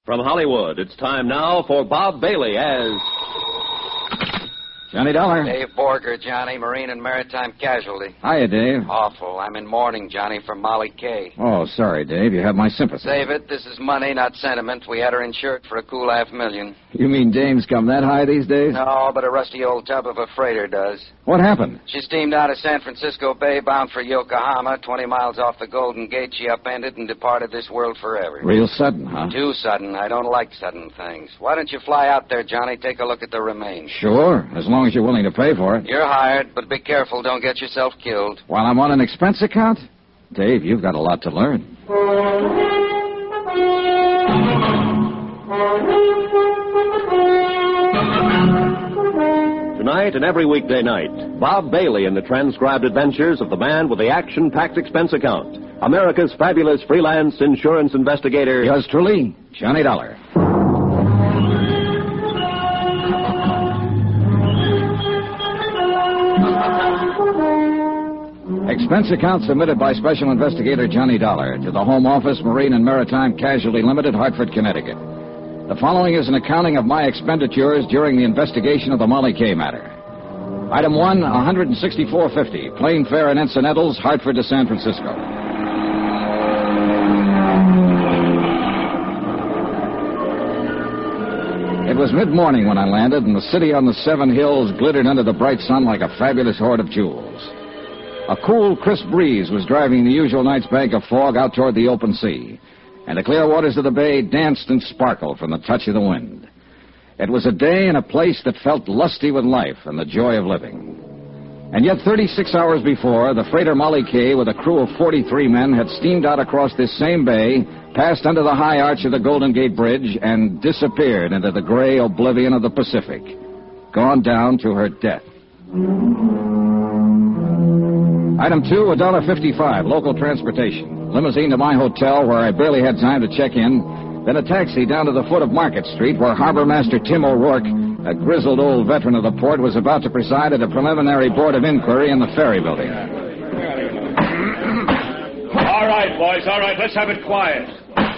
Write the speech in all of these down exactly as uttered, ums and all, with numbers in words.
From Hollywood, it's time now for Bob Bailey as... Johnny Dollar. Dave Borger, Johnny, Marine and Maritime Casualty. Hiya, Dave. Awful. I'm in mourning, Johnny, for Molly Kay. Oh, sorry, Dave. You have my sympathy. Save it. This is money, not sentiment. We had her insured for a cool half million. You mean dames come that high these days? No, but a rusty old tub of a freighter does. What happened? She steamed out of San Francisco Bay, bound for Yokohama. Twenty miles off the Golden Gate, she upended and departed this world forever. Real sudden, huh? Too sudden. I don't like sudden things. Why don't you fly out there, Johnny? Take a look at the remains. Sure, as long as you're willing to pay for it. You're hired, but be careful. Don't get yourself killed. While I'm on an expense account? Dave, you've got a lot to learn. Tonight and every weekday night, Bob Bailey in the transcribed adventures of the man with the action-packed expense account. America's fabulous freelance insurance investigator. Yours truly, Johnny Dollar. Expense account submitted by Special Investigator Johnny Dollar to the Home Office, Marine and Maritime Casualty Limited, Hartford, Connecticut. The following is an accounting of my expenditures during the investigation of the Molly Kay matter. Item one, one hundred sixty-four fifty, plane fare and incidentals, Hartford to San Francisco. It was mid-morning when I landed, and the city on the Seven Hills glittered under the bright sun like a fabulous hoard of jewels. A cool, crisp breeze was driving the usual night's bank of fog out toward the open sea, and the clear waters of the bay danced and sparkled from the touch of the wind. It was a day and a place that felt lusty with life and the joy of living. And yet thirty-six hours before, the freighter Molly Kay, with a crew of forty-three men, had steamed out across this same bay, passed under the high arch of the Golden Gate Bridge, and disappeared into the gray oblivion of the Pacific, gone down to her death. Item two, one dollar fifty-five, local transportation. Limousine to my hotel, where I barely had time to check in. Then a taxi down to the foot of Market Street, where Harbor Master Tim O'Rourke, a grizzled old veteran of the port, was about to preside at a preliminary board of inquiry in the ferry building. All right, boys, all right, let's have it quiet.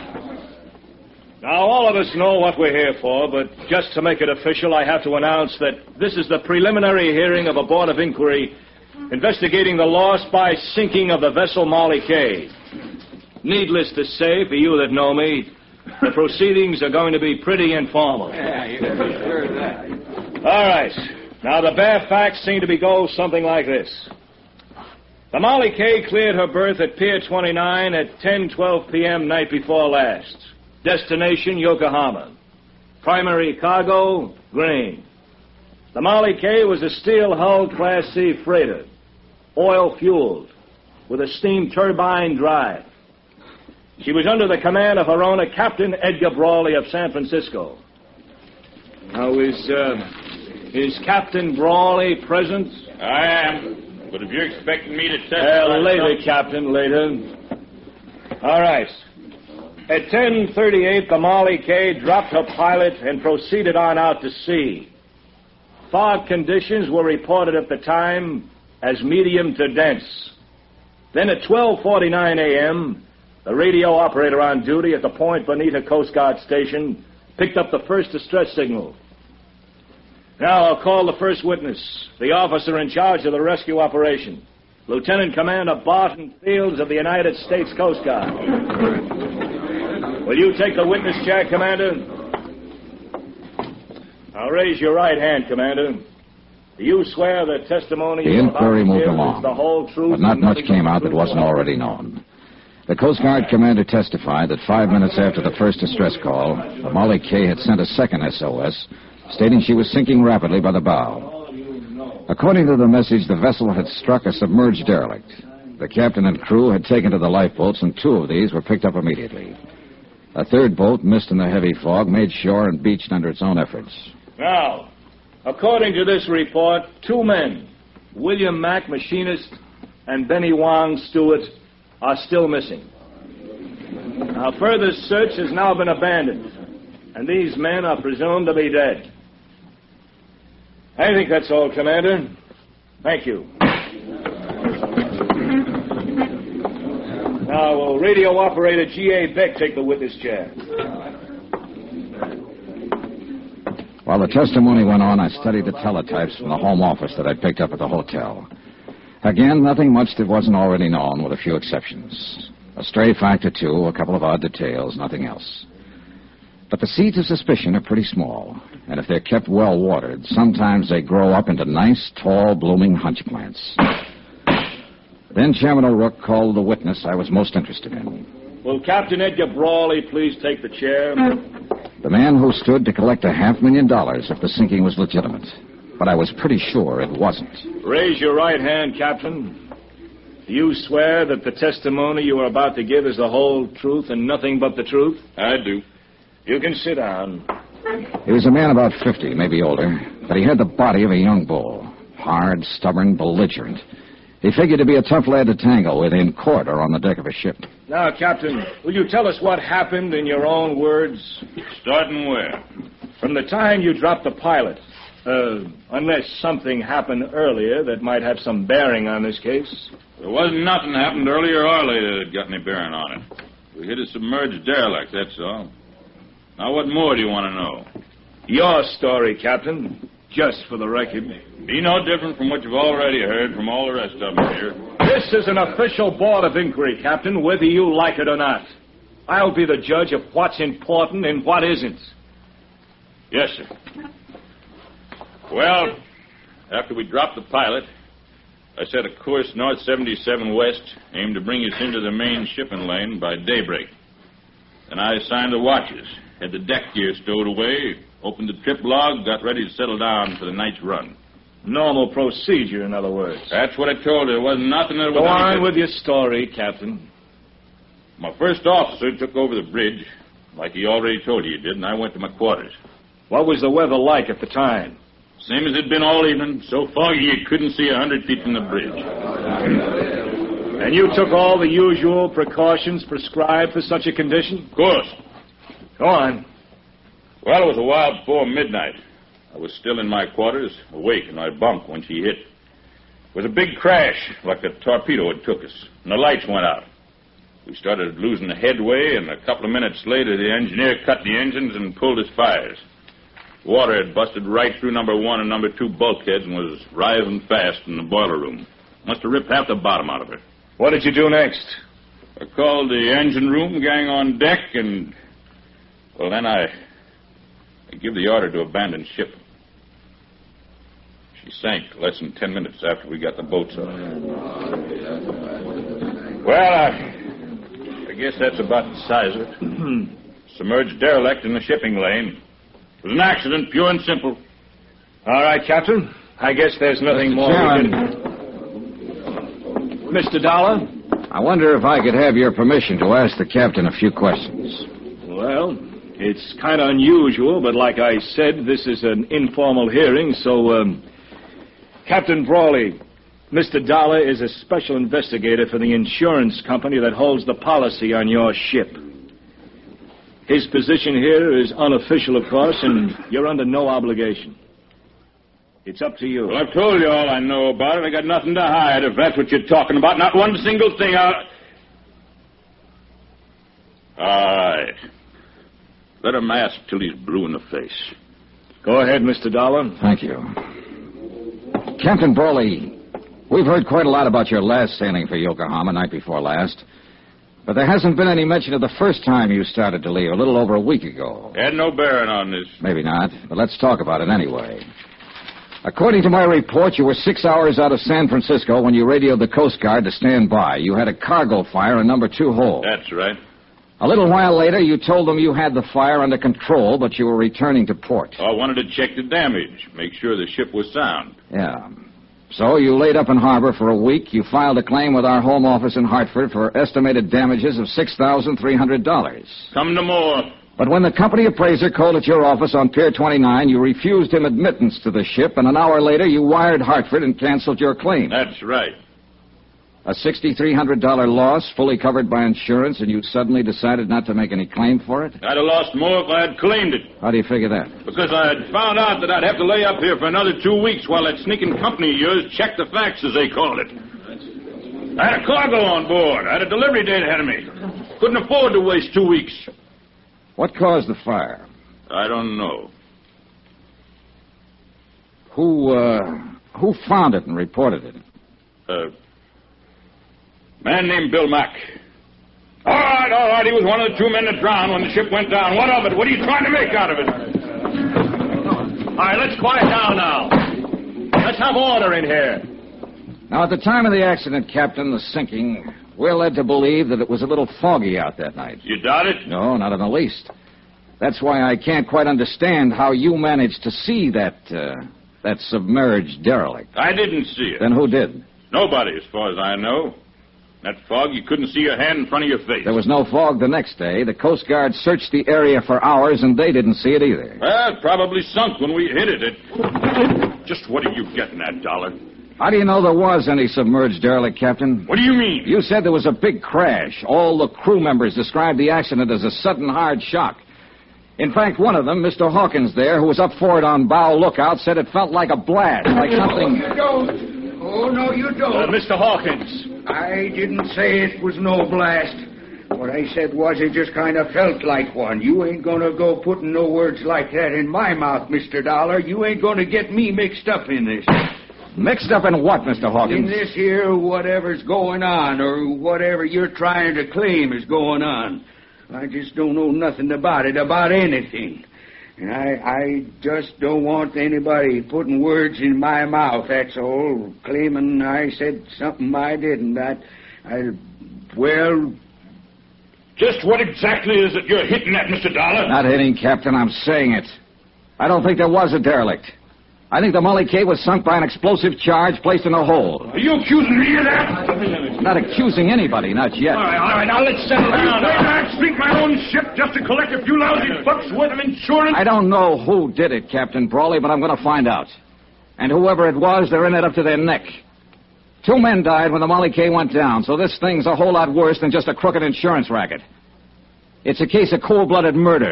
Now, all of us know what we're here for, but just to make it official, I have to announce that this is the preliminary hearing of a board of inquiry investigating the loss by sinking of the vessel Molly Kay. Needless to say, for you that know me, the proceedings are going to be pretty informal. Yeah, you can be sure of that. All right. Now, the bare facts seem to be go something like this. The Molly Kay cleared her berth at Pier twenty-nine at ten twelve p.m. night before last. Destination, Yokohama. Primary cargo, grain. The Molly Kay was a steel-hulled Class C freighter, oil-fueled, with a steam turbine drive. She was under the command of her owner, Captain Edgar Brawley of San Francisco. Now, is, uh, is Captain Brawley present? I am, but if you're expecting me to testify... Uh, later, Captain, later. All right. At ten thirty-eight, the Molly Kay dropped her pilot and proceeded on out to sea. Fog conditions were reported at the time as medium to dense. Then at twelve forty-nine a.m., the radio operator on duty at the Point Bonita Coast Guard station picked up the first distress signal. Now I'll call the first witness, the officer in charge of the rescue operation, Lieutenant Commander Barton Fields of the United States Coast Guard. Will you take the witness chair, Commander? Now raise your right hand, Commander. Do you swear the testimony... The inquiry moved along, the whole truth, but not much came out that wasn't already known. The Coast Guard commander testified that five minutes after the first distress call, the Molly Kay had sent a second S O S, stating she was sinking rapidly by the bow. According to the message, the vessel had struck a submerged derelict. The captain and crew had taken to the lifeboats, and two of these were picked up immediately. A third boat, missed in the heavy fog, made shore and beached under its own efforts. Now, according to this report, two men, William Mack, machinist, and Benny Wong, steward, are still missing. Now, further search has now been abandoned, and these men are presumed to be dead. I think that's all, Commander. Thank you. Now, will radio operator G A. Beck take the witness chair? While the testimony went on, I studied the teletypes from the home office that I'd picked up at the hotel. Again, nothing much that wasn't already known, with a few exceptions. A stray fact or two, a couple of odd details, nothing else. But the seeds of suspicion are pretty small, and if they're kept well watered, sometimes they grow up into nice, tall, blooming hunch plants. Then Chairman O'Rourke called the witness I was most interested in. Will Captain Edgar Brawley please take the chair? The man who stood to collect a half million dollars if the sinking was legitimate. But I was pretty sure it wasn't. Raise your right hand, Captain. Do you swear that the testimony you are about to give is the whole truth and nothing but the truth? I do. You can sit down. He was a man about fifty, maybe older, but he had the body of a young bull. Hard, stubborn, belligerent. He figured to be a tough lad to tangle with in court or on the deck of a ship. Now, Captain, will you tell us what happened in your own words? Starting where? From the time you dropped the pilot. Uh, unless something happened earlier that might have some bearing on this case. There wasn't nothing happened earlier or later that got any bearing on it. We hit a submerged derelict, that's all. Now, what more do you want to know? Your story, Captain, just for the record. Be no different from what you've already heard from all the rest of them here. This is an official board of inquiry, Captain, whether you like it or not. I'll be the judge of what's important and what isn't. Yes, sir. Well, after we dropped the pilot, I set a course north seventy-seven west, aimed to bring us into the main shipping lane by daybreak. Then I assigned the watches, had the deck gear stowed away, opened the trip log, got ready to settle down for the night's run. Normal procedure, in other words. That's what I told her. There wasn't nothing that was... Go on with your story, Captain. My first officer took over the bridge, like he already told you he did, and I went to my quarters. What was the weather like at the time? Same as it'd been all evening, so foggy you couldn't see a hundred feet from the bridge. And you took all the usual precautions prescribed for such a condition? Of course. Go on. Well, it was a while before midnight. I was still in my quarters, awake in my bunk when she hit. It was a big crash, like a torpedo had took us, and the lights went out. We started losing the headway, and a couple of minutes later, the engineer cut the engines and pulled his fires. Water had busted right through number one and number two bulkheads and was rising fast in the boiler room. Must have ripped half the bottom out of her. What did you do next? I called the engine room gang on deck, and, well, then I, I give the order to abandon ship. She sank less than ten minutes after we got the boats off. Well, I, I guess that's about the size of it. Submerged derelict in the shipping lane. It was an accident, pure and simple. All right, Captain. I guess there's nothing more we can... Mister Dollar? I wonder if I could have your permission to ask the captain a few questions. Well, it's kind of unusual, but like I said, this is an informal hearing, so, um... Captain Brawley, Mister Dollar is a special investigator for the insurance company that holds the policy on your ship. His position here is unofficial, of course, and you're under no obligation. It's up to you. Well, I've told you all I know about it. I got nothing to hide, if that's what you're talking about. Not one single thing. I'll... All right. Let him ask till he's blue in the face. Go ahead, Mister Dollar. Thank you. Captain Brawley, we've heard quite a lot about your last sailing for Yokohama night before last. But there hasn't been any mention of the first time you started to leave, a little over a week ago. Had no bearing on this. Maybe not, but let's talk about it anyway. According to my report, you were six hours out of San Francisco when you radioed the Coast Guard to stand by. You had a cargo fire in number two hold. That's right. A little while later, you told them you had the fire under control, but you were returning to port. I wanted to check the damage, make sure the ship was sound. Yeah. So you laid up in harbor for a week. You filed a claim with our home office in Hartford for estimated damages of six thousand three hundred dollars. Come to more. But when the company appraiser called at your office on Pier twenty-nine, you refused him admittance to the ship, and an hour later you wired Hartford and canceled your claim. That's right. A six thousand three hundred dollars loss, fully covered by insurance, and you suddenly decided not to make any claim for it? I'd have lost more if I had claimed it. How do you figure that? Because I had found out that I'd have to lay up here for another two weeks while that sneaking company of yours checked the facts, as they called it. I had a cargo on board. I had a delivery date ahead of me. Couldn't afford to waste two weeks. What caused the fire? I don't know. Who, uh, who found it and reported it? A man named Bill Mack. All right, all right. He was one of the two men that drowned when the ship went down. What of it? What are you trying to make out of it? All right, let's quiet down now. Let's have order in here. Now, at the time of the accident, Captain, the sinking, we're led to believe that it was a little foggy out that night. You doubt it? No, not in the least. That's why I can't quite understand how you managed to see that, uh, that submerged derelict. I didn't see it. Then who did? Nobody, as far as I know. That fog, you couldn't see your hand in front of your face. There was no fog the next day. The Coast Guard searched the area for hours, and they didn't see it either. Well, it probably sunk when we hit it. it... Just what are you getting at, Dollar? How do you know there was any submerged derelict, Captain? What do you mean? You said there was a big crash. All the crew members described the accident as a sudden hard shock. In fact, one of them, Mister Hawkins there, who was up for it on bow lookout, said it felt like a blast, like something... No, you don't. Oh, no, you don't. Uh, Mister Hawkins. I didn't say it was no blast. What I said was it just kind of felt like one. You ain't going to go putting no words like that in my mouth, Mister Dollar. You ain't going to get me mixed up in this. Mixed up in what, Mister Hawkins? In this here whatever's going on, or whatever you're trying to claim is going on. I just don't know nothing about it, about anything. And I, I just don't want anybody putting words in my mouth, that's all, claiming I said something I didn't. I, I, well... Just what exactly is it you're hitting at, Mister Dollar? Not hitting, Captain, I'm saying it. I don't think there was a derelict. I think the Molly K was sunk by an explosive charge placed in a hole. Are you accusing me of that? Not accusing anybody, not yet. All right, all right, now let's settle down. I'd sink my own ship just to collect a few lousy bucks worth of insurance? I don't know who did it, Captain Brawley, but I'm going to find out. And whoever it was, they're in it up to their neck. Two men died when the Molly K went down, so this thing's a whole lot worse than just a crooked insurance racket. It's a case of cold-blooded murder.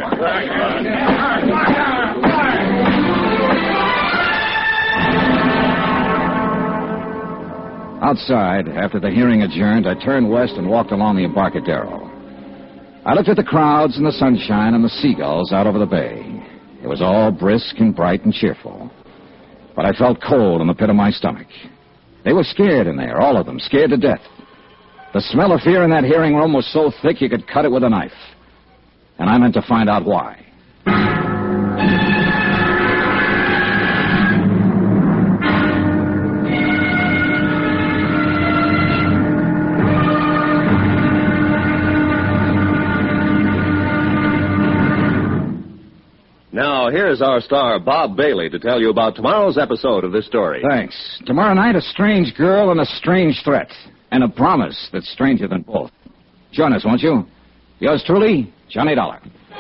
Outside, after the hearing adjourned, I turned west and walked along the Embarcadero. I looked at the crowds and the sunshine and the seagulls out over the bay. It was all brisk and bright and cheerful. But I felt cold in the pit of my stomach. They were scared in there, all of them, scared to death. The smell of fear in that hearing room was so thick you could cut it with a knife. And I meant to find out why. Now, here's our star, Bob Bailey, to tell you about tomorrow's episode of this story. Thanks. Tomorrow night, a strange girl and a strange threat. And a promise that's stranger than both. Join us, won't you? Yours truly, Johnny Dollar.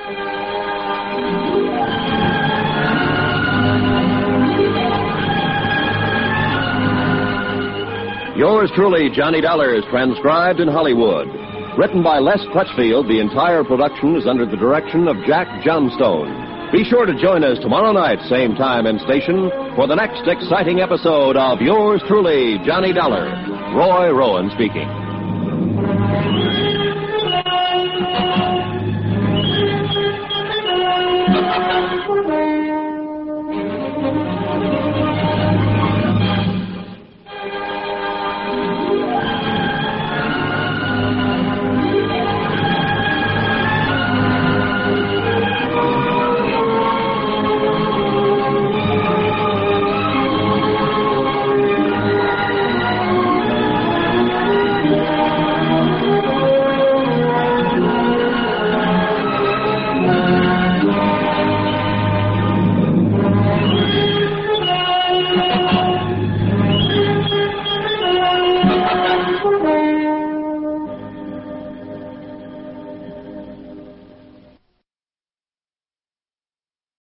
Yours truly, Johnny Dollar, is transcribed in Hollywood. Written by Les Crutchfield, the entire production is under the direction of Jack Johnstone. Be sure to join us tomorrow night, same time and station, for the next exciting episode of Yours truly, Johnny Dollar. Roy Rowan speaking.